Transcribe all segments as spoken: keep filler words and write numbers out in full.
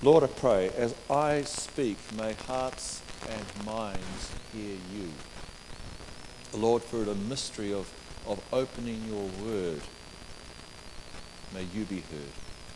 Lord, I pray, as I speak, may hearts and minds hear you. Lord, for the mystery of, of opening your word, may you be heard.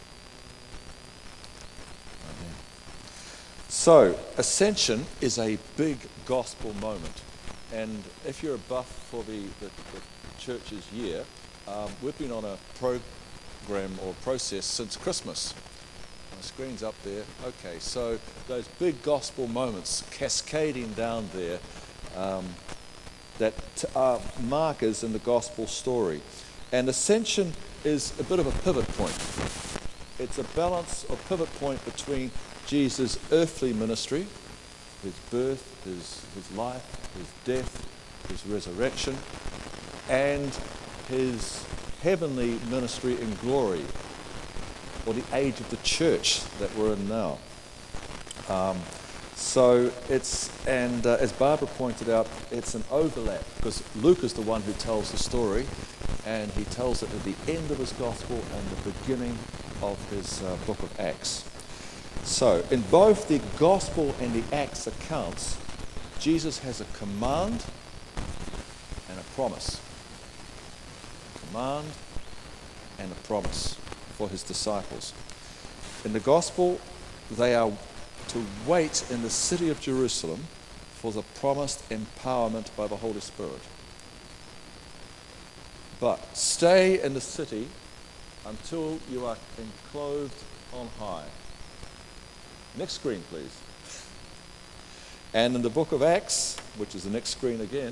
Amen. So, Ascension is a big gospel moment. And if you're a buff for the, the, the church's year, um, we've been on a program or process since Christmas. The screen's up there. Okay, so those big gospel moments cascading down there um, that are markers in the gospel story. And Ascension is a bit of a pivot point. It's a balance or pivot point between Jesus' earthly ministry, his birth, his, his life, his death, his resurrection, and his heavenly ministry in glory, or the age of the church that we're in now. Um, so it's, and uh, as Barbara pointed out, it's an overlap, because Luke is the one who tells the story, and he tells it at the end of his gospel and the beginning of his uh, book of Acts. So in both the gospel and the Acts accounts, Jesus has a command and a promise. A command and a promise for his disciples. In the gospel, they are to wait in the city of Jerusalem for the promised empowerment by the Holy Spirit. But stay in the city until you are enclosed on high. Next screen, please. And in the book of Acts, which is the next screen again,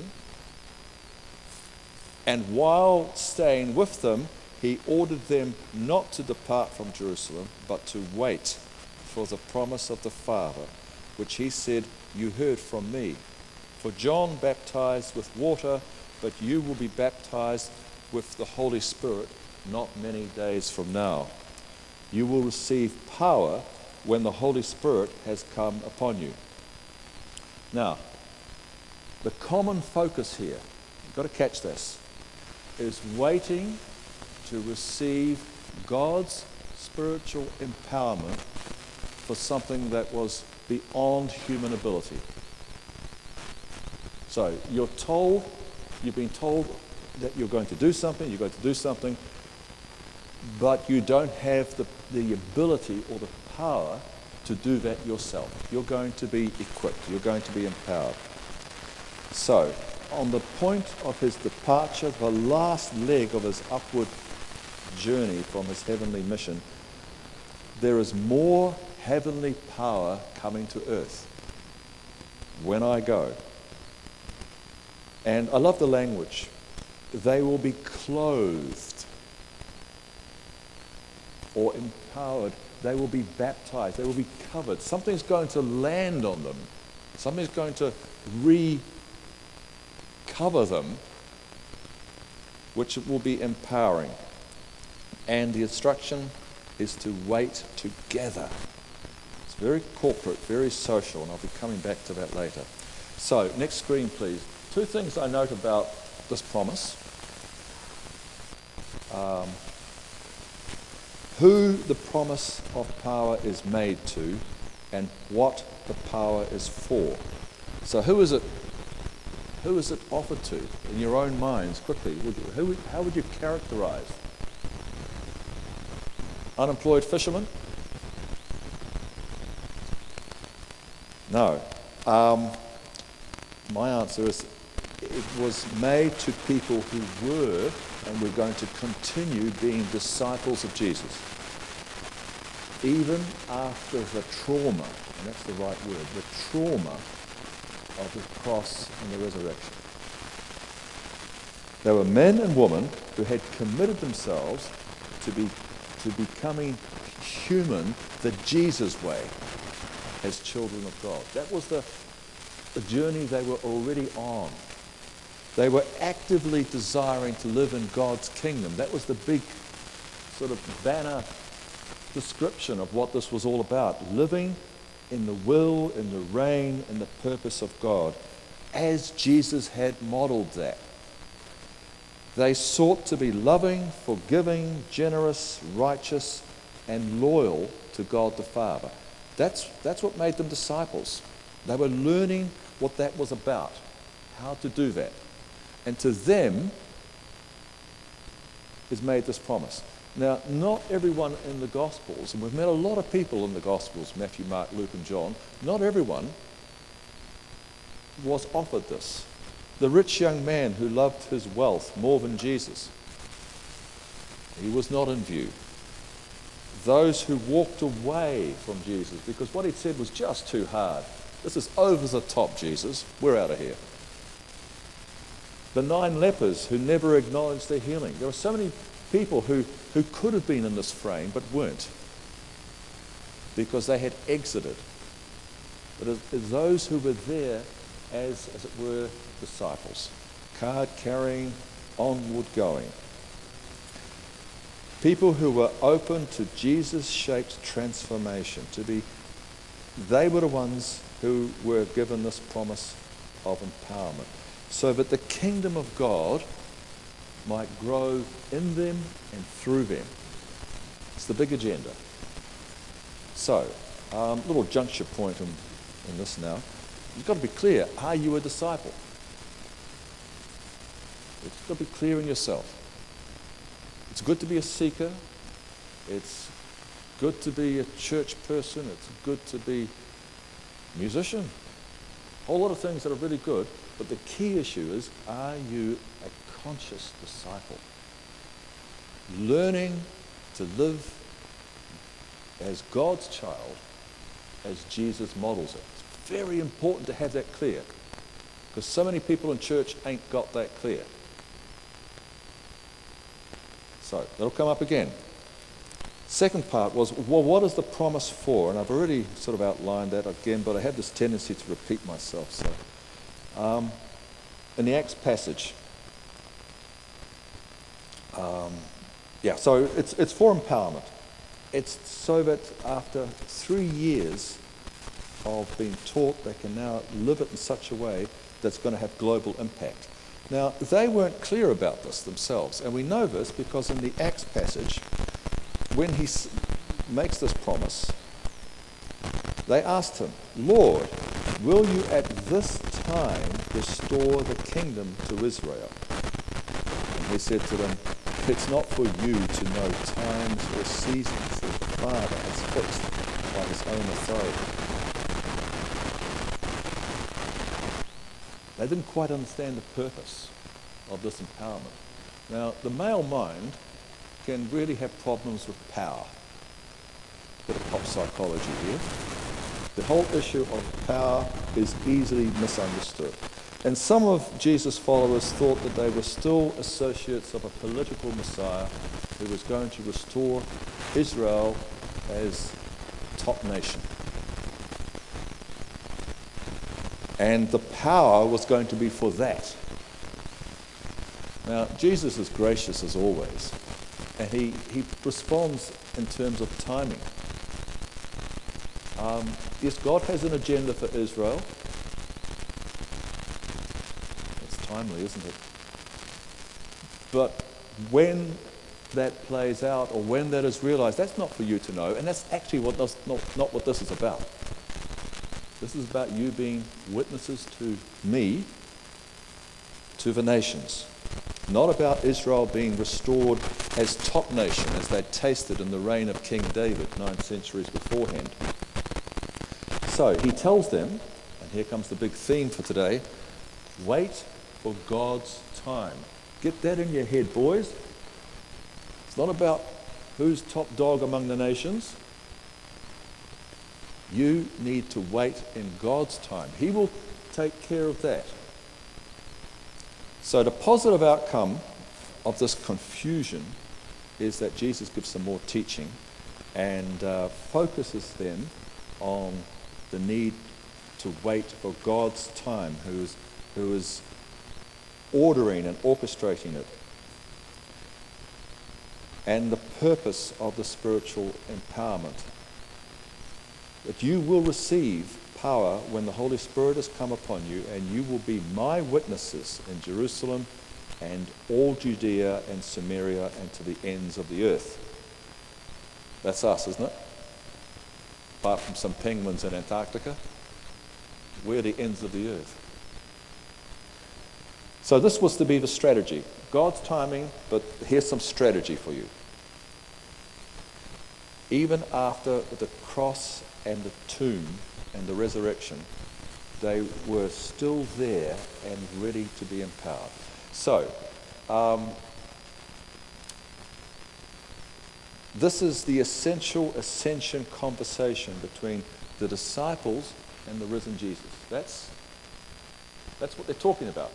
and while staying with them, he ordered them not to depart from Jerusalem, but to wait for the promise of the Father, which he said, "You heard from me. For John baptized with water, but you will be baptized with the Holy Spirit not many days from now. You will receive power when the Holy Spirit has come upon you." Now, the common focus here, you've got to catch this, is waiting to receive God's spiritual empowerment for something that was beyond human ability. So you're told, you've been told that you're going to do something, you're going to do something, but you don't have the, the ability or the power to do that yourself. You're going to be equipped, you're going to be empowered. So, on the point of his departure, the last leg of his upward journey from his heavenly mission, there is more heavenly power coming to earth when I go. And I love the language. They will be clothed or empowered. They will be baptized. They will be covered. Something's going to land on them. Something's going to re-cover them, which will be empowering. And the instruction is to wait together. It's very corporate, very social, and I'll be coming back to that later. So, next screen, please. Two things I note about this promise. Um, who the promise of power is made to and what the power is for. So who is it who is it offered to in your own minds quickly? Would you, who, how would you characterize? Unemployed fishermen? No. Um, my answer is it was made to people who were and we're going to continue being disciples of Jesus. Even after the trauma, and that's the right word, the trauma of the cross and the resurrection. There were men and women who had committed themselves to be to becoming human the Jesus way as children of God. That was the, the journey they were already on. They were actively desiring to live in God's kingdom. That was the big sort of banner description of what this was all about. Living in the will, in the reign, in the purpose of God, as Jesus had modeled that. They sought to be loving, forgiving, generous, righteous, and loyal to God the Father. That's, that's what made them disciples. They were learning what that was about, how to do that. And to them is made this promise. Now, not everyone in the Gospels, and we've met a lot of people in the Gospels, Matthew, Mark, Luke, and John, not everyone was offered this. The rich young man who loved his wealth more than Jesus, he was not in view. Those who walked away from Jesus because what he'd said was just too hard. This is over the top, Jesus. We're out of here. The nine lepers who never acknowledged their healing. There were so many people who, who could have been in this frame but weren't because they had exited. But it is those who were there as, as it were, disciples, card carrying, onward going. People who were open to Jesus-shaped transformation, to be, they were the ones who were given this promise of empowerment, so that the kingdom of God might grow in them and through them. It's the big agenda. So, um, little juncture point in, in this now. You've got to be clear, are you a disciple? You've got to be clear in yourself. It's good to be a seeker. It's good to be a church person. It's good to be a musician. A whole lot of things that are really good, but the key issue is, are you a conscious disciple? Learning to live as God's child as Jesus models it. It's very important to have that clear, because so many people in church ain't got that clear. So, that'll come up again. Second part was, well, what is the promise for? And I've already sort of outlined that again, but I have this tendency to repeat myself. So, um, in the Acts passage, um, yeah, so it's, it's for empowerment. It's so that after three years of being taught, they can now live it in such a way that's going to have global impact. Now, they weren't clear about this themselves, and we know this because in the Acts passage, when he s- makes this promise, they asked him, Lord, will you at this time restore the kingdom to Israel? And he said to them, it's not for you to know times or seasons that the Father has fixed by his own authority. They didn't quite understand the purpose of this empowerment. Now, the male mind can really have problems with power. Bit of pop psychology here. The whole issue of power is easily misunderstood. And some of Jesus' followers thought that they were still associates of a political Messiah who was going to restore Israel as top nation. And the power was going to be for that. Now, Jesus is gracious as always, and he, he responds in terms of timing. Um, yes, God has an agenda for Israel. It's timely, isn't it? But when that plays out, or when that is realized, that's not for you to know, and that's actually what this, not, not what this is about. This is about you being witnesses to me, to the nations. Not about Israel being restored as top nation, as they tasted in the reign of King David nine centuries beforehand. So he tells them, and here comes the big theme for today, wait for God's time. Get that in your head, boys. It's not about who's top dog among the nations. You need to wait in God's time. He will take care of that. So the positive outcome of this confusion is that Jesus gives some more teaching and uh, focuses them on the need to wait for God's time, who is, who is ordering and orchestrating it, and the purpose of the spiritual empowerment. That you will receive power when the Holy Spirit has come upon you, and you will be my witnesses in Jerusalem and all Judea and Samaria and to the ends of the earth. That's us, isn't it? apart from some penguins in Antarctica. We're the ends of the earth. So this was to be the strategy. God's timing, but here's some strategy for you. Even after the cross and the tomb and the resurrection, they were still there and ready to be empowered. So, um, this is the essential ascension conversation between the disciples and the risen Jesus. That's, that's what they're talking about.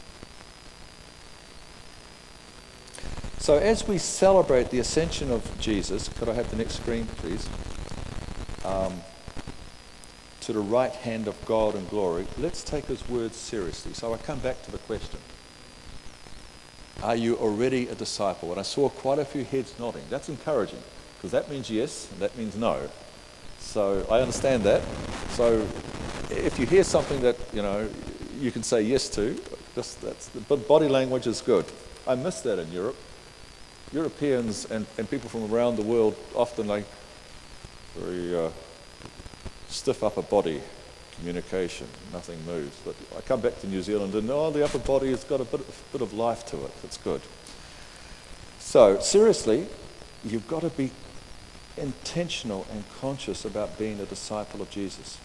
So as we celebrate the ascension of Jesus, could I have the next screen, please? Um, to the right hand of God in glory, let's take his words seriously. So I come back to the question. Are you already a disciple? And I saw quite a few heads nodding. That's encouraging, because that means yes, and that means no. So I understand that. So if you hear something that, you know, you can say yes to, just that's, but body language is good. I miss that in Europe. Europeans and, and people from around the world often like very uh, stiff upper body communication, nothing moves. But I come back to New Zealand and oh, the upper body has got a bit, a bit of life to it. It's good. So seriously, you've got to be intentional and conscious about being a disciple of Jesus.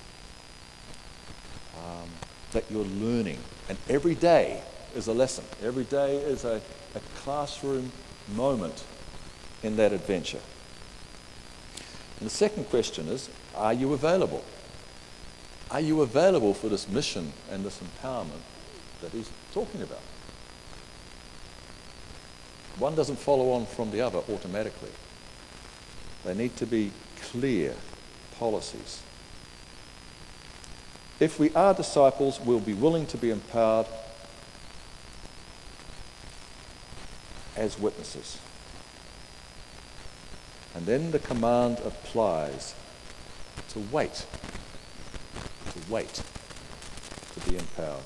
Um, that you're learning. And every day is a lesson. Every day is a, a classroom moment in that adventure. And the second question is, are you available? Are you available for this mission and this empowerment that he's talking about? One doesn't follow on from the other automatically. They need to be clear policies. If we are disciples, we'll be willing to be empowered as witnesses. And then the command applies to wait, to wait, to be empowered.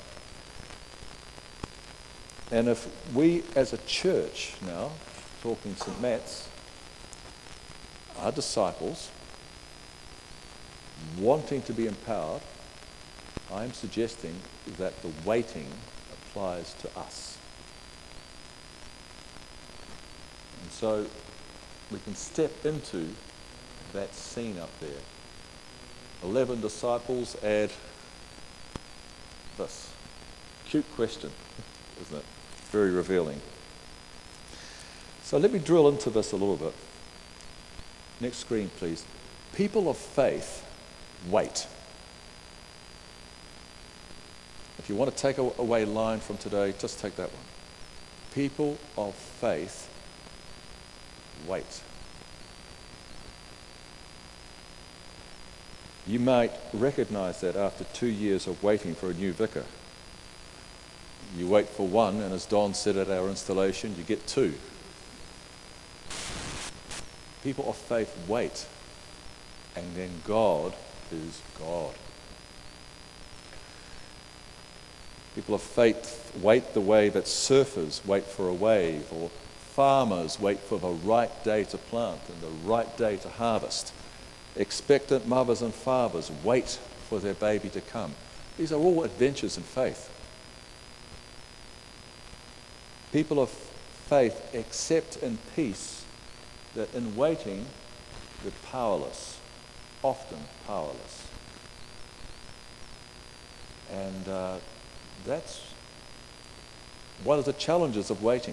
And if we as a church now, talking Saint Matt's, are disciples wanting to be empowered, I am suggesting that the waiting applies to us. And so we can step into that scene up there. Eleven disciples add this. Cute question, isn't it? Very revealing. So let me drill into this a little bit. Next screen, please. People of faith wait. If you want to take away line from today, just take that one. People of faith wait. You might recognize that after two years of waiting for a new vicar. You wait for one, and as Don said at our installation, you get two. People of faith wait, and then God is God. People of faith wait the way that surfers wait for a wave, or farmers wait for the right day to plant and the right day to harvest. Expectant mothers and fathers wait for their baby to come. These are all adventures in faith. People of faith accept in peace that in waiting they're powerless, often powerless. And uh, that's one of the challenges of waiting.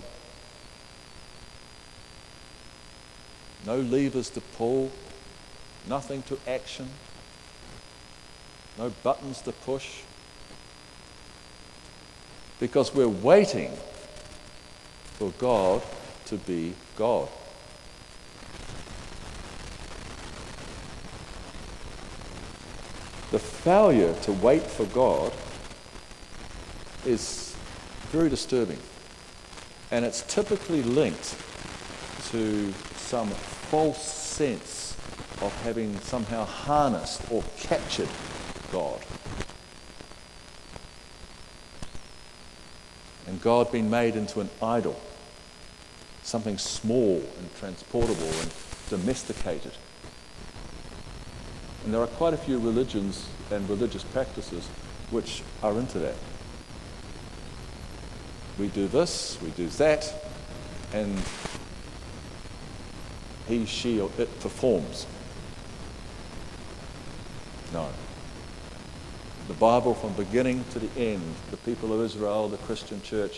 No levers to pull, nothing to action, no buttons to push, because we're waiting for God to be God. The failure to wait for God is very disturbing, and it's typically linked to some false sense of having somehow harnessed or captured God. And God being made into an idol, something small and transportable and domesticated. And there are quite a few religions and religious practices which are into that. We do this, we do that, and he, she, or it performs. No. The Bible, from beginning to the end, the people of Israel, the Christian church,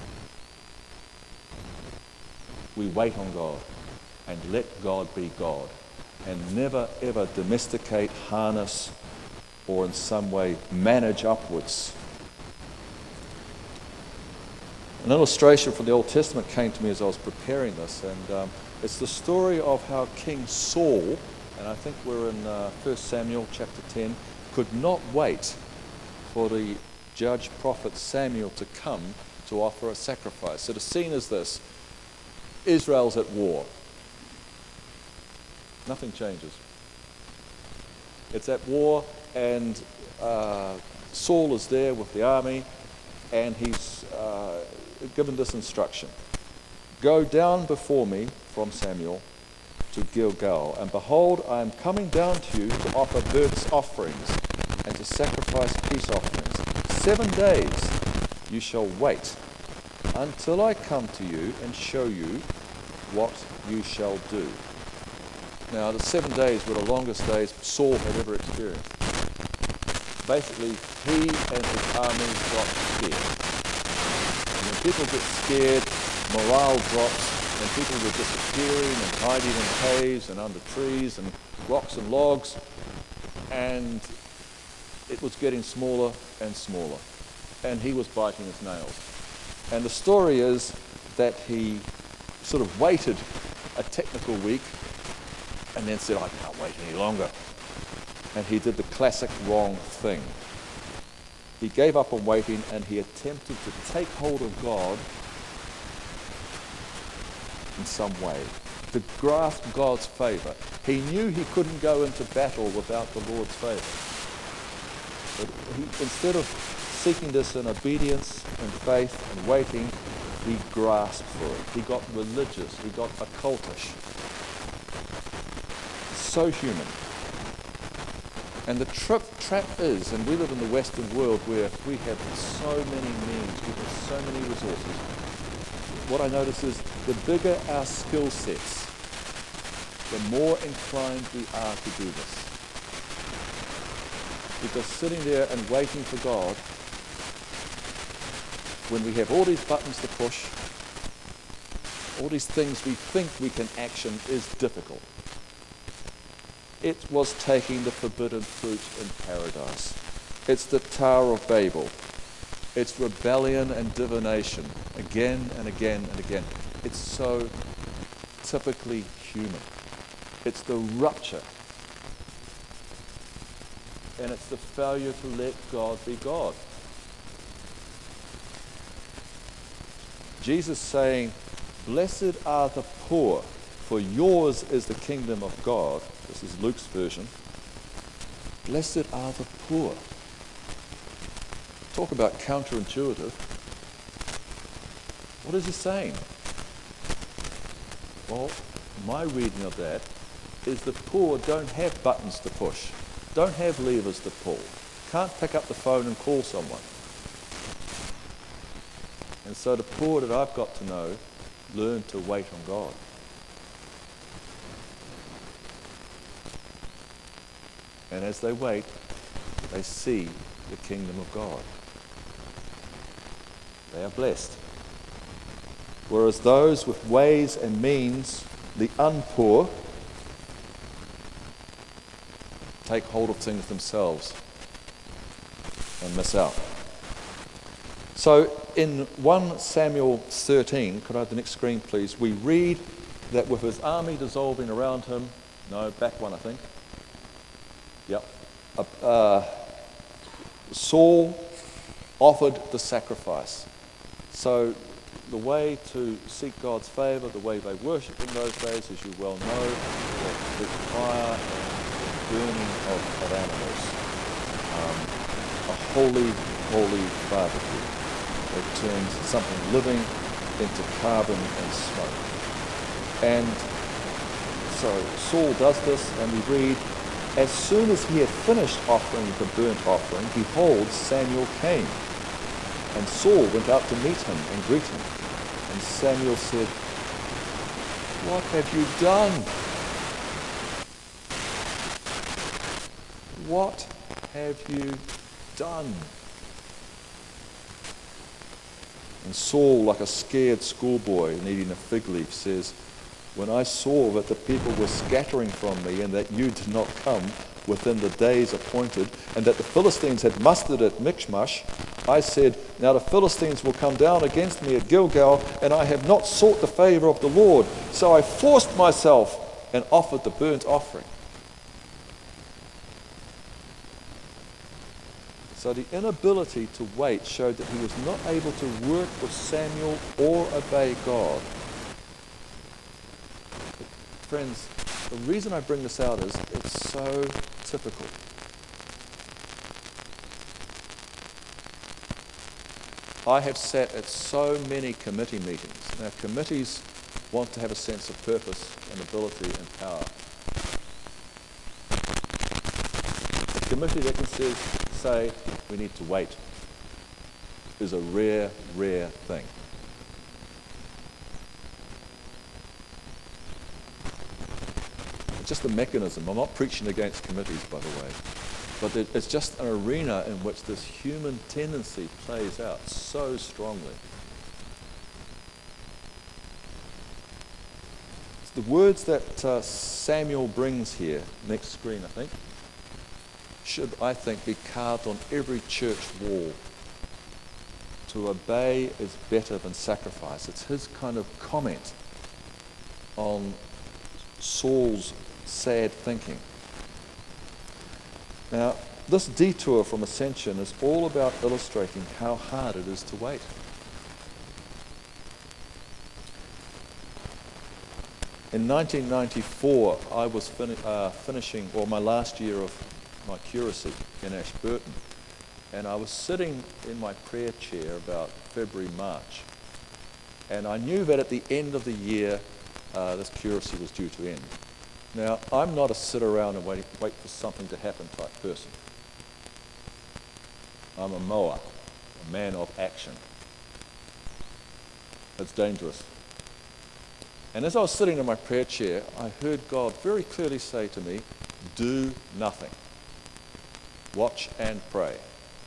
we wait on God and let God be God, and never ever domesticate, harness, or in some way manage upwards. An illustration from the Old Testament came to me as I was preparing this, and um, it's the story of how King Saul, and I think we're in uh, First Samuel chapter ten, could not wait for the judge prophet Samuel to come to offer a sacrifice. So the scene is this: Israel's at war. Nothing changes. It's at war, and uh, Saul is there with the army, and he's uh, given this instruction: go down before me, from Samuel, to Gilgal, and behold, I am coming down to you to offer burnt offerings and to sacrifice peace offerings. Seven days you shall wait until I come to you and show you what you shall do. Now, the seven days were the longest days Saul had ever experienced. Basically, he and his army got scared. And when people get scared, morale drops, and people were disappearing and hiding in caves and under trees and rocks and logs, and it was getting smaller and smaller, and he was biting his nails. And the story is that he sort of waited a technical week and then said, I can't wait any longer. And he did the classic wrong thing. He gave up on waiting, and he attempted to take hold of God in some way, to grasp God's favor. He knew he couldn't go into battle without the Lord's favor. But he, instead of seeking this in obedience and faith and waiting, he grasped for it. He got religious. He got occultish. So human. And the trip, trap is, and we live in the Western world where we have so many means, we have so many resources. What I notice is the bigger our skill sets, the more inclined we are to do this. Because sitting there and waiting for God, when we have all these buttons to push, all these things we think we can action, is difficult. It was taking the forbidden fruit in paradise. It's the Tower of Babel. It's rebellion and divination, again and again and again. It's so typically human. It's the rupture. And it's the failure to let God be God. Jesus saying, blessed are the poor, for yours is the kingdom of God. This is Luke's version. Blessed are the poor. Talk about counterintuitive. What is he saying? Well, my reading of that is the poor don't have buttons to push, don't have levers to pull, can't pick up the phone and call someone. And so the poor that I've got to know learn to wait on God. And as they wait, they see the kingdom of God. They are blessed. Whereas those with ways and means, the unpoor, take hold of things themselves and miss out. So in First Samuel thirteen, could I have the next screen please, we read that with his army dissolving around him, no, back one I think, yep, uh, uh, Saul offered the sacrifice. So the way to seek God's favor, the way they worshipped in those days, as you well know, was with fire and burning of, of animals. Um, a holy, holy barbecue. They turned something living into carbon and smoke. And so Saul does this, and we read As soon as he had finished offering the burnt offering, behold, Samuel came. And Saul went out to meet him and greet him. And Samuel said, "What have you done? What have you done?" And Saul, like a scared schoolboy needing a fig leaf, says, "When I saw that the people were scattering from me and that you did not come within the days appointed, and that the Philistines had mustered at Michmash, I said, now the Philistines will come down against me at Gilgal, and I have not sought the favor of the Lord. So I forced myself and offered the burnt offering." So the inability to wait showed that he was not able to work with Samuel or obey God. Friends, the reason I bring this out is it's so typical. I have sat at so many committee meetings. Now, committees want to have a sense of purpose and ability and power. A committee that can say, say we need to wait is a rare, rare thing. It's just a mechanism. I'm not preaching against committees, by the way. But it's just an arena in which this human tendency plays out so strongly. The words that uh, Samuel brings here, next screen I think, should, I think, be carved on every church wall. To obey is better than sacrifice. It's his kind of comment on Saul's sad thinking. Now, this detour from ascension is all about illustrating how hard it is to wait. In nineteen ninety-four, I was fin- uh, finishing, or my last year of my curacy in Ashburton, and I was sitting in my prayer chair about February, March, and I knew that at the end of the year, uh, this curacy was due to end. Now, I'm not a sit around and wait, wait for something to happen type person. I'm a mower, a man of action. It's dangerous. And as I was sitting in my prayer chair, I heard God very clearly say to me, "Do nothing. Watch and pray."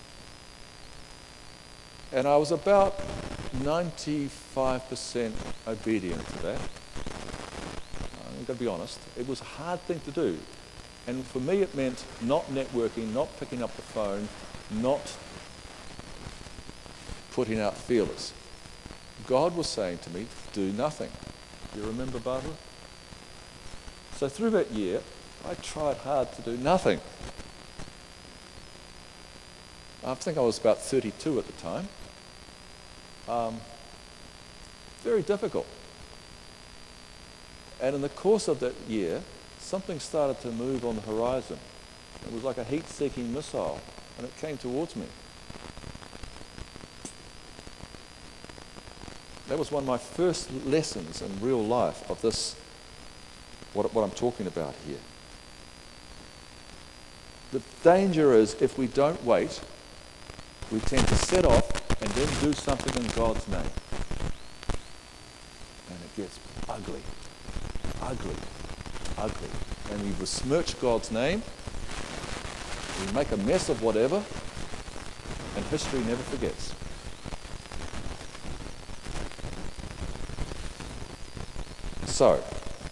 And I was about ninety-five percent obedient to that. I've got to be honest, it was a hard thing to do. And for me it meant not networking, not picking up the phone, not putting out feelers. God was saying to me, do nothing. Do you remember, Barbara? So through that year, I tried hard to do nothing. I think I was about thirty-two at the time. Um, very difficult. And in the course of that year, something started to move on the horizon. It was like a heat-seeking missile, and it came towards me. That was one of my first lessons in real life of this, what, what I'm talking about here. The danger is if we don't wait, we tend to set off and then do something in God's name. And it gets ugly. Ugly, ugly. And we besmirch God's name, we make a mess of whatever, and history never forgets. So,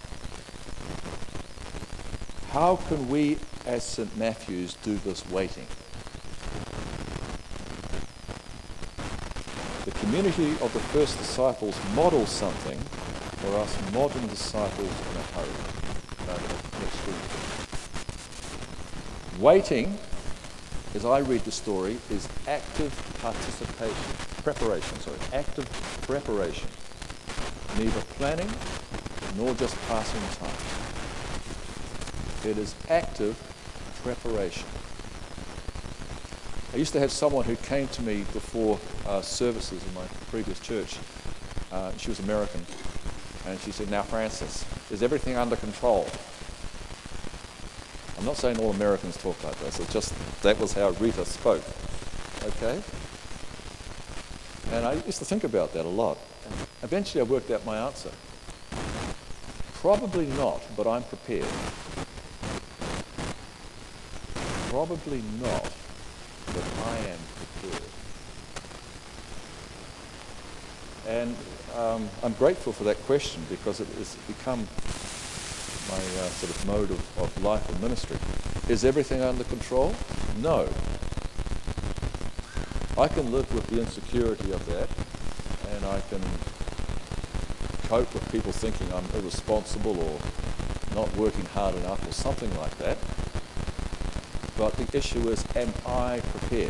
how can we as Saint Matthews do this waiting? The community of the first disciples models something for us modern disciples in a hurry. Uh, next week. Waiting, as I read the story, is active participation, preparation, sorry, active preparation. Neither planning nor just passing time. It is active preparation. I used to have someone who came to me before uh, services in my previous church. Uh, she was American. And she said, "Now, Francis, is everything under control?" I'm not saying all Americans talk like this. It's just that was how Rita spoke. Okay? And I used to think about that a lot. And eventually I worked out my answer. Probably not, but I'm prepared. Probably not, but I am prepared. And um, I'm grateful for that question because it has become my uh, sort of mode of, of life and ministry. Is everything under control? No. I can live with the insecurity of that, and I can cope with people thinking I'm irresponsible or not working hard enough or something like that. But the issue is, am I prepared?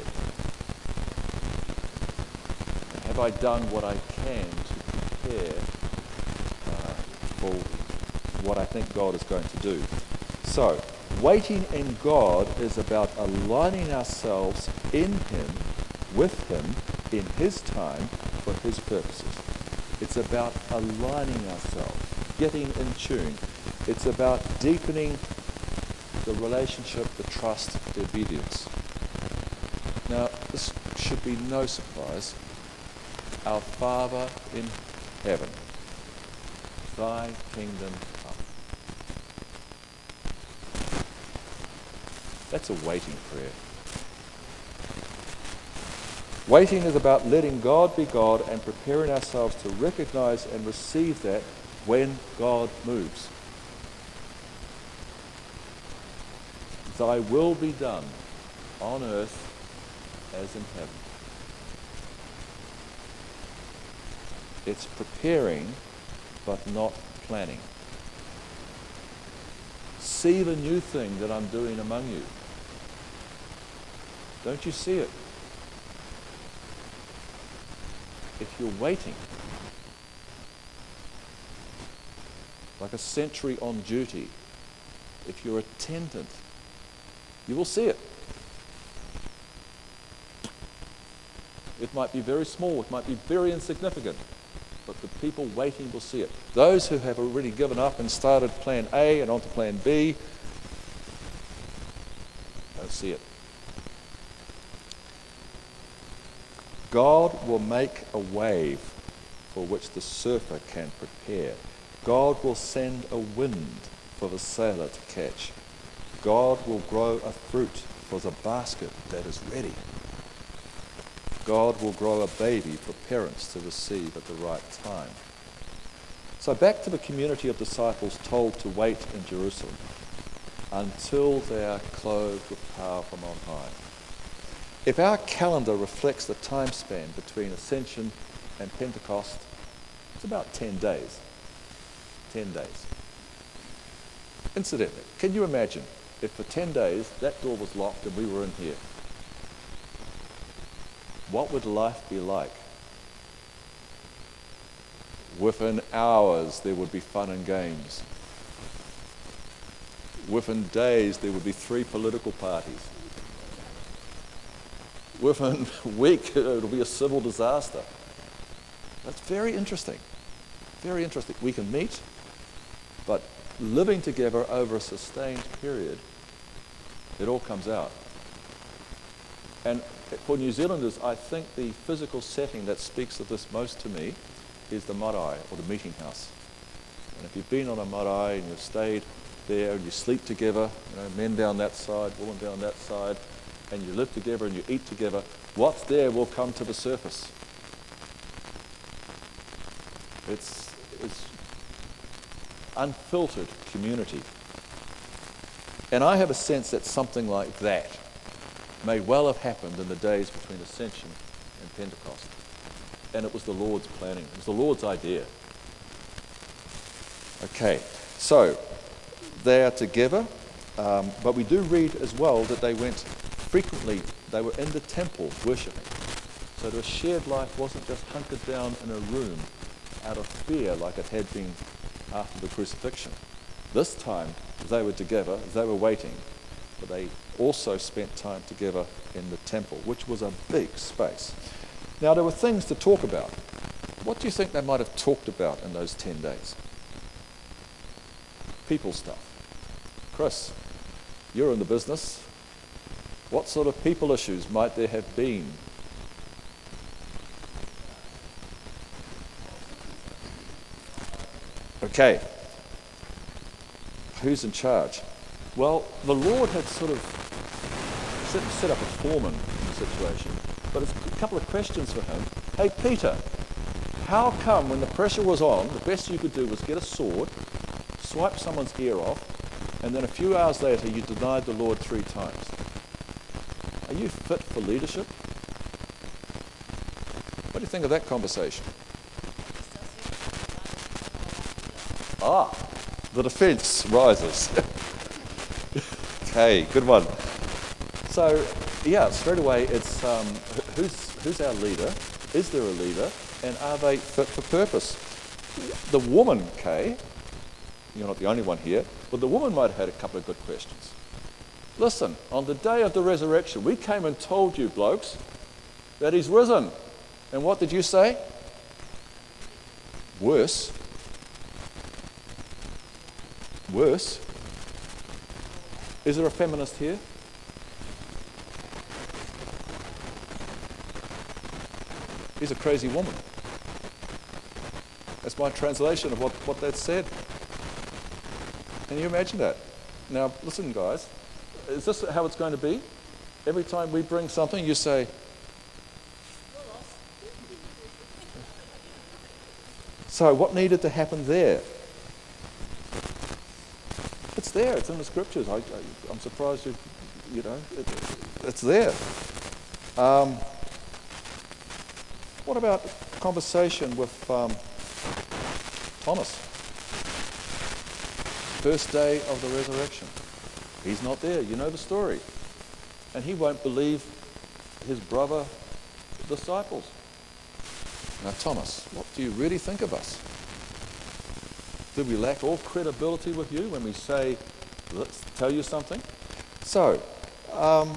Have I done what I can to prepare uh, for what I think God is going to do? So, waiting in God is about aligning ourselves in Him, with Him, in His time, for His purposes. It's about aligning ourselves, getting in tune. It's about deepening the relationship, the trust, the obedience. Now, this should be no surprise. Our Father in heaven, thy kingdom come. That's a waiting prayer. Waiting is about letting God be God and preparing ourselves to recognize and receive that when God moves. Thy will be done on earth as in heaven. It's preparing, but not planning. See the new thing that I'm doing among you. Don't you see it? If you're waiting, like a sentry on duty, if you're attendant, you will see it. It might be very small, it might be very insignificant, but the people waiting will see it. Those who have already given up and started plan A and on to plan B, don't see it. God will make a wave for which the surfer can prepare. God will send a wind for the sailor to catch. God will grow a fruit for the basket that is ready. God will grow a baby for parents to receive at the right time. So back to the community of disciples told to wait in Jerusalem until they are clothed with power from on high. If our calendar reflects the time span between Ascension and Pentecost, it's about ten days. ten days. Incidentally, can you imagine if for ten days that door was locked and we were in here? What would life be like? Within hours there would be fun and games. Within days there would be three political parties. Within a week it will be a civil disaster. That's very interesting. Very interesting. We can meet, but living together over a sustained period, it all comes out. And for New Zealanders, I think the physical setting that speaks of this most to me is the marae, or the meeting house. And if you've been on a marae and you've stayed there and you sleep together, you know, men down that side, women down that side, and you live together and you eat together, what's there will come to the surface. It's, it's unfiltered community. And I have a sense that something like that may well have happened in the days between Ascension and Pentecost. And it was the Lord's planning. It was the Lord's idea. Okay, so they are together, um, but we do read as well that they went frequently, they were in the temple worshipping. So their shared life wasn't just hunkered down in a room out of fear like it had been after the crucifixion. This time they were together, they were waiting, but they also spent time together in the temple, which was a big space. Now there were things to talk about. What do you think they might have talked about in those ten days? People stuff. Chris, you're in the business. What sort of people issues might there have been? Okay. Who's in charge? Well, the Lord had sort of set, set up a foreman in the situation, but it's a couple of questions for him. Hey, Peter, how come when the pressure was on, the best you could do was get a sword, swipe someone's ear off, and then a few hours later you denied the Lord three times? Are you fit for leadership? What do you think of that conversation? Ah, the defense rises. Okay, good one. So, yeah, straight away it's um, who's, who's our leader? Is there a leader? And are they fit for purpose? The woman, Kay, you're not the only one here, but the woman might have had a couple of good questions. Listen, on the day of the resurrection, we came and told you, blokes, that he's risen. And what did you say? Worse. Worse. Is there a feminist here? He's a crazy woman. That's my translation of what, what that said. Can you imagine that? Now, listen, guys. Is this how it's going to be? Every time we bring something, you say, so what needed to happen there? It's there. It's in the scriptures. I, I, I'm surprised you, you know, it, it's there. Um, what about conversation with um, Thomas? First day of the resurrection. He's not there. You know the story. And he won't believe his brother disciples. Now, Thomas, what do you really think of us? Did we lack all credibility with you when we say, let's tell you something? So, um,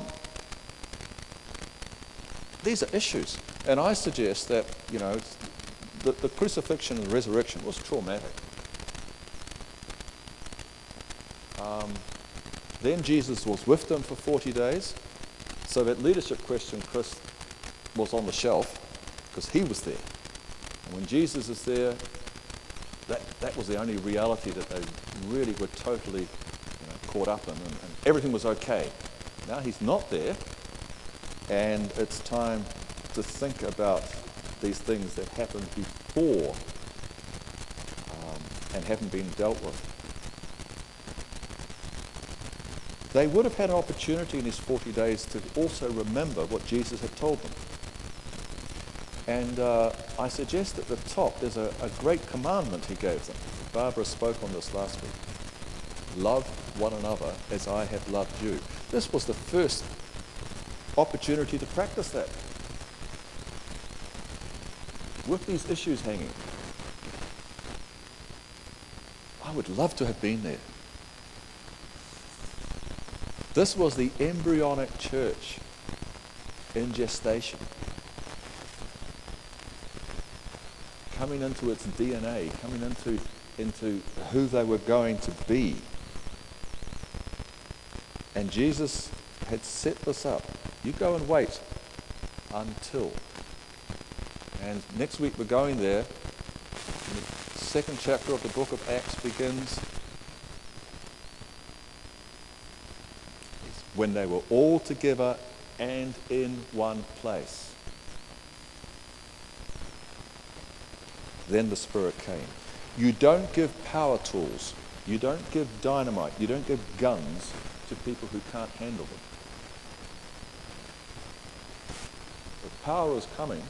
these are issues. And I suggest that, you know, the, the crucifixion and the resurrection was traumatic. Um, then Jesus was with them for forty days. So that leadership question, Chris, was on the shelf because he was there. And when Jesus is there, that, that was the only reality that they really were totally, you know, caught up in, and, and everything was okay. Now he's not there, and it's time to think about these things that happened before um, and haven't been dealt with. They would have had an opportunity in these forty days to also remember what Jesus had told them. And uh, I suggest at the top there's a, a great commandment he gave them. Barbara spoke on this last week. Love one another as I have loved you. This was the first opportunity to practice that. With these issues hanging, I would love to have been there. This was the embryonic church in gestation, coming into its D N A, coming into, into who they were going to be. And Jesus had set this up. You go and wait until. And next week we're going there. And the second chapter of the book of Acts begins. When they were all together and in one place. Then the Spirit came. You don't give power tools. You don't give dynamite. You don't give guns to people who can't handle them. The power is coming.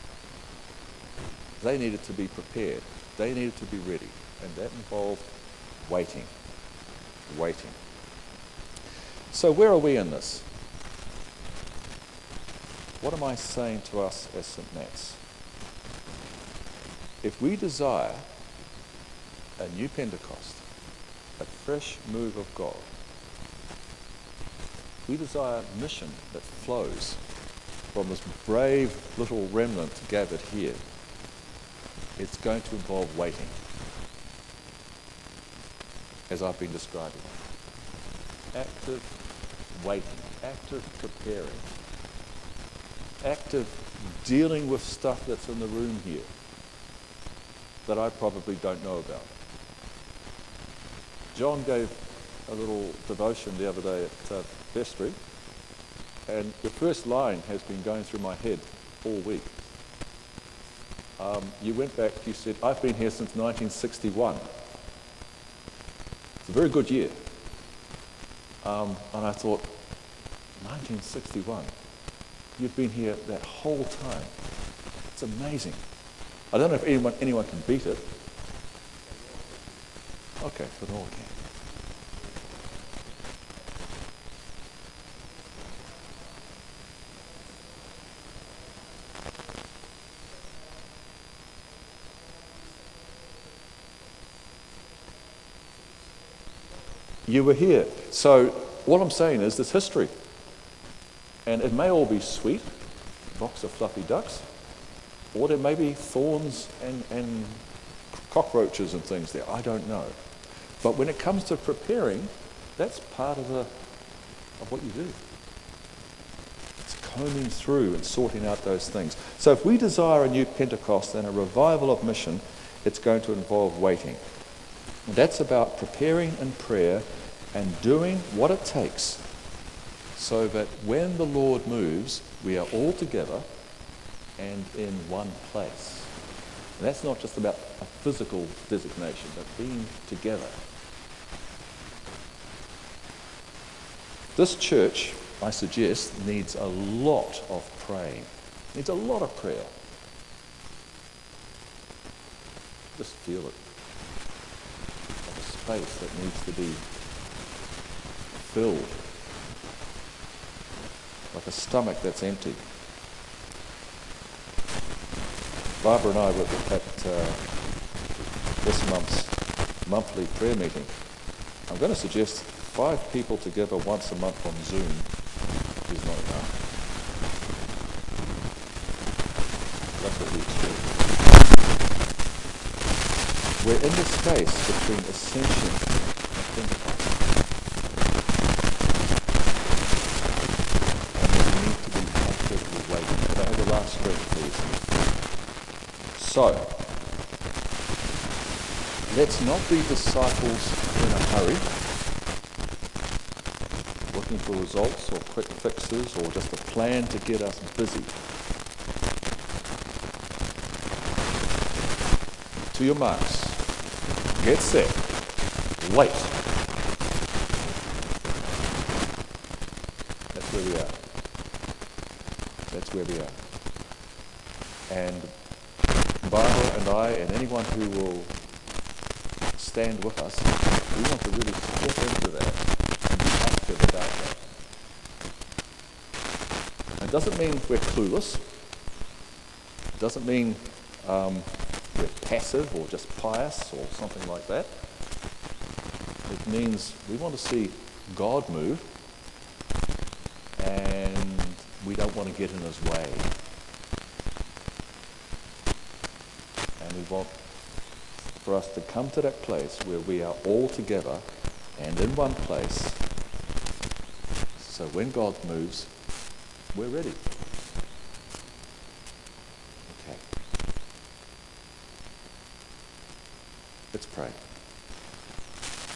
They needed to be prepared. They needed to be ready. And that involved waiting. Waiting. So where are we in this? What am I saying to us as Saint Matt's? If we desire a new Pentecost, a fresh move of God, we desire mission that flows from this brave little remnant gathered here, it's going to involve waiting, as I've been describing. active waiting, active preparing, active dealing with stuff that's in the room here that I probably don't know about. John gave a little devotion the other day at uh, Vestry, and the first line has been going through my head all week. Um, you went back, you said, I've been here since nineteen sixty-one. It's a very good year. Um, and I thought, nineteen sixty-one? You've been here that whole time. It's amazing. I don't know if anyone, anyone can beat it. Okay, but all can. You were here. So what I'm saying is there's history. And it may all be sweet, box of fluffy ducks, or there may be thorns and, and cockroaches and things there. I don't know. But when it comes to preparing, that's part of, the, of what you do. It's combing through and sorting out those things. So if we desire a new Pentecost and a revival of mission, it's going to involve waiting. And that's about preparing in prayer and doing what it takes so that when the Lord moves, we are all together and in one place. And that's not just about a physical designation, but being together. This church, I suggest, needs a lot of praying. Needs a lot of prayer. Just feel it. Like a space that needs to be filled. Like a stomach that's empty. Barbara and I were at uh, this month's monthly prayer meeting. I'm going to suggest five people together once a month on Zoom is not enough. That's what we experience. We're in the space between Ascension and Pentecost. And we need to be actively waiting. Can I have the last screen, please? So, let's not be disciples in a hurry, looking for results or quick fixes or just a plan to get us busy. To your marks. Get set. Wait. That's where we are. That's where we are. And Barbara and I and anyone who will stand with us, we want to really step into that and be active about that. It doesn't mean we're clueless. It doesn't mean um, we're passive or just pious or something like that. It means we want to see God move and we don't want to get in his way. And we want for us to come to that place where we are all together and in one place. So when God moves, we're ready. Okay. Let's pray.